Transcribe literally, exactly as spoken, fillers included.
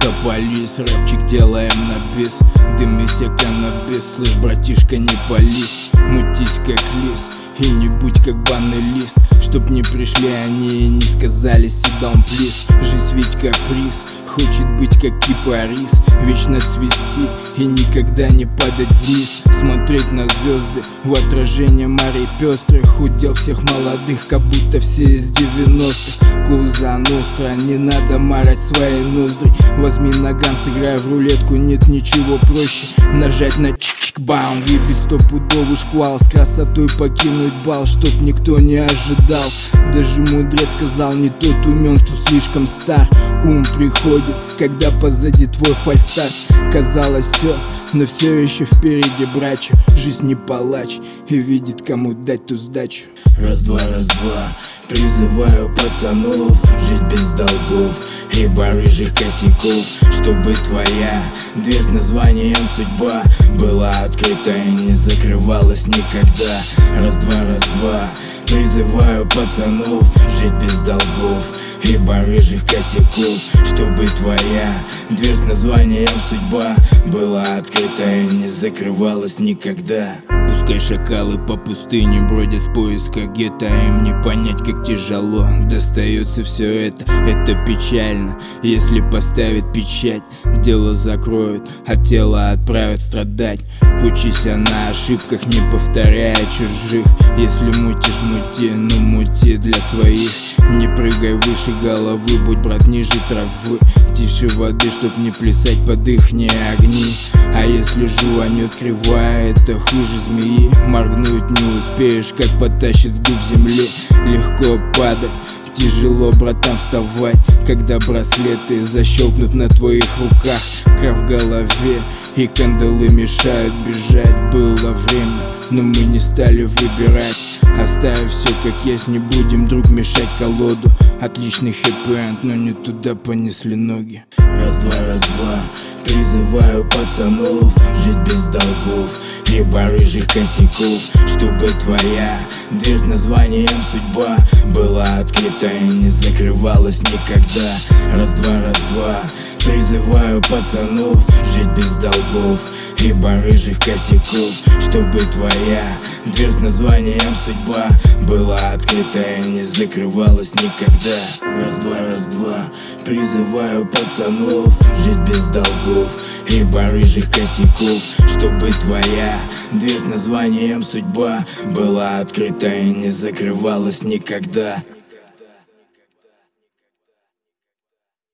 до полис. Рэпчик делаем на бис, дым и все каннабис. Слышь, братишка, не пались, мутись как лис и не будь как банный лист. Чтоб не пришли они и не сказали sit down please. Жизнь ведь каприз, хочет быть как кипарис, вечно цвести и никогда не падать вниз. Смотреть на звезды в отражение морей пестрых. Удел всех молодых, как будто все из девяностых. Куза ностра, не надо марать свои ноздри. Возьми наган, сыграй в рулетку, нет ничего проще. Нажать на чик-бам, выпить стопудовый шквал. С красотой покинуть бал, чтоб никто не ожидал. Даже мудрец сказал, не тот умен, кто слишком стар. Ум приходит, когда позади твой фальстарт. Казалось все, но все еще впереди, брачу. Жизнь не палач и видит, кому дать ту сдачу. Раз-два, раз-два, призываю пацанов жить без долгов и барыжих косяков. Чтобы твоя дверь с названием судьба была открыта и не закрывалась никогда. Раз-два, раз-два, призываю пацанов жить без долгов и барыжих косяков. Чтобы твоя дверь с названием судьба была открыта и не закрывалась никогда. Пускай шакалы по пустыне бродят в поисках гетто, им не понять, как тяжело достается все это. Это печально, если поставят печать, дело закроют, а тело отправят страдать. Учись на ошибках, не повторяя чужих. Если мутишь, мути, ну мути для своих. Не прыгай выше головы, будь, брат, ниже травы. Тише воды, чтоб не плясать под ихние огни. А если жуанет кривая, это хуже змеи. Моргнуть не успеешь, как потащит вглубь земли. Легко падать, тяжело, братан, вставать, когда браслеты защелкнут на твоих руках. Кровь в голове и кандалы мешают бежать. Было время, но мы не стали выбирать. Оставив все как есть, не будем, друг, мешать колоду. Отличный хэппи-энд, но не туда понесли ноги. Раз-два, раз-два, призываю пацанов жить без долгов и барыжих косяков. Чтобы твоя дверь с названием судьба была открыта и не закрывалась никогда. Раз-два, раз-два, призываю пацанов жить без долгов и барыжих косяков. Чтобы твоя дверь с названием судьба была открыта и не закрывалась никогда. Раз-два, раз-два, призываю пацанов жить без долгов и барыжих косяков. Чтобы твоя дверь с названием судьба была открыта и не закрывалась никогда.